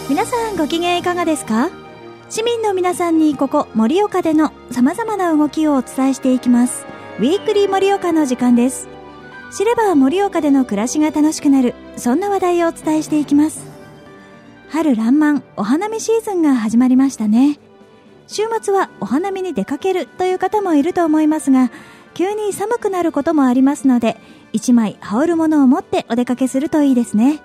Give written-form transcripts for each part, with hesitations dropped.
皆さんご機嫌いかがですか？市民の皆さんにここ盛岡での様々な動きをお伝えしていきますウィークリー盛岡の時間です。知れば盛岡での暮らしが楽しくなる、そんな話題をお伝えしていきます。春爛漫お花見シーズンが始まりましたね。週末はお花見に出かけるという方もいると思いますが、急に寒くなることもありますので、一枚羽織るものを持ってお出かけするといいですね。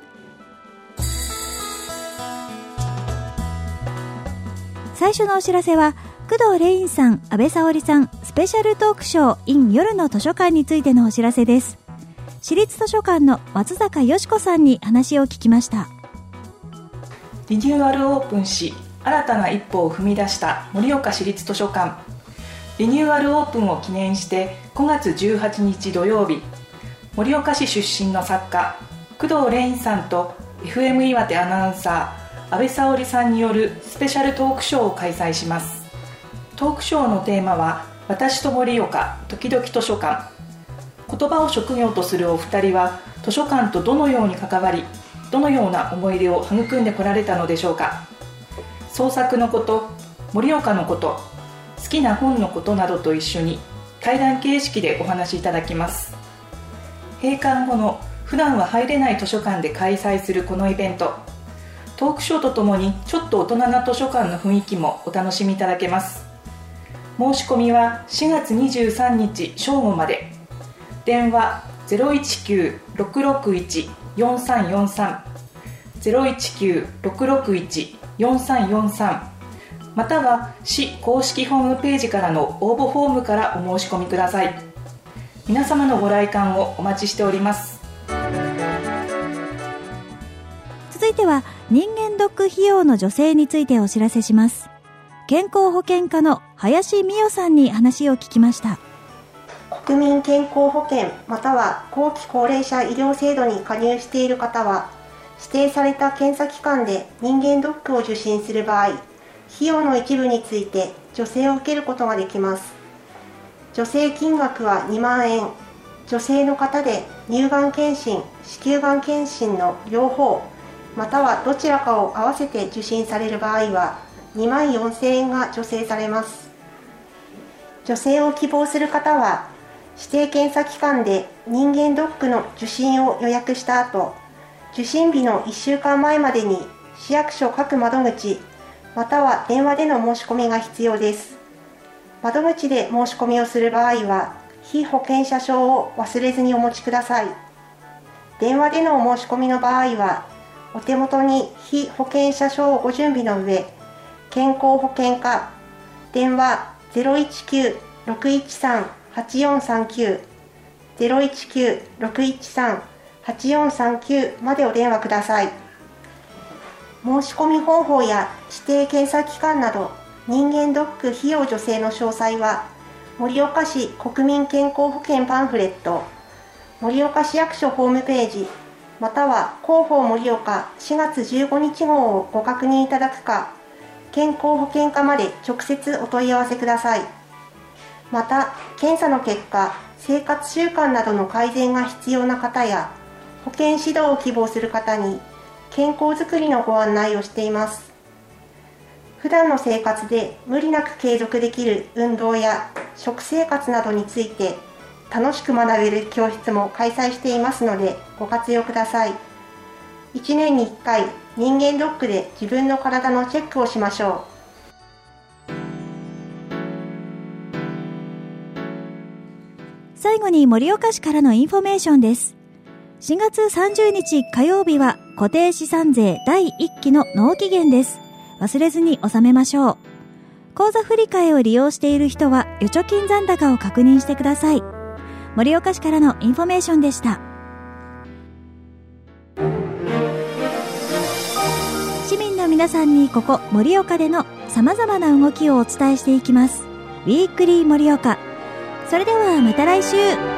最初のお知らせは、工藤レインさん、安倍沙織さんスペシャルトークショー in 夜の図書館についてのお知らせです。私立図書館の松坂よし子さんに話を聞きました。 リニューアルオープンし、新たな一歩を踏み出した盛岡市立図書館。リニューアルオープンを記念して5月18日土曜日、盛岡市出身の作家工藤レインさんと FM 岩手アナウンサー安倍沙織さんによるスペシャルトークショーを開催します。トークショーのテーマは、私と盛岡時々図書館。言葉を職業とするお二人は図書館とどのように関わり、どのような思い出を育んでこられたのでしょうか。創作のこと、盛岡のこと、好きな本のことなどと一緒に対談形式でお話しいただきます。閉館後の普段は入れない図書館で開催するこのイベント、トークショーとともにちょっと大人な図書館の雰囲気もお楽しみいただけます。申し込みは4月23日正午まで。電話 019-661-4343 019-661-4343 または市公式ホームページからの応募フォームからお申し込みください。皆様のご来館をお待ちしております。 続いては人間ドック費用の助成についてお知らせします。健康保険課の林美代さんに話を聞きました。 国民健康保険または後期高齢者医療制度に加入している方は、指定された検査機関で人間ドックを受診する場合、費用の一部について助成を受けることができます。助成金額は2万円。女性の方で乳がん検診、子宮がん検診の両方、またはどちらかを合わせて受診される場合は2万4000円が助成されます。助成を希望する方は、指定検査機関で人間ドックの受診を予約した後、受診日の1週間前までに市役所各窓口、または電話での申し込みが必要です。窓口で申し込みをする場合は、被保険者証を忘れずにお持ちください。電話でのお申し込みの場合は、お手元に被保険者証をご準備の上、健康保険課、電話 019-613-8439 019-613-8439 までお電話ください。申し込み方法や指定検査機関など人間ドック費用助成の詳細は、盛岡市国民健康保険パンフレット、盛岡市役所ホームページ、または広報盛岡4月15日号をご確認いただくか、健康保険課まで直接お問い合わせください。また、検査の結果、生活習慣などの改善が必要な方や、保健指導を希望する方に、健康づくりのご案内をしています。普段の生活で無理なく継続できる運動や食生活などについて、楽しく学べる教室も開催していますので、ご活用ください。1年に1回、人間ドックで自分の体のチェックをしましょう。 最後に盛岡市からのインフォメーションです。4月30日火曜日は固定資産税第1期の納期限です。忘れずに納めましょう。口座振替を利用している人は預貯金残高を確認してください。盛岡市からのインフォメーションでした。市民の皆さんにここ盛岡での様々な動きをお伝えしていきます。ウィークリー盛岡。それではまた来週。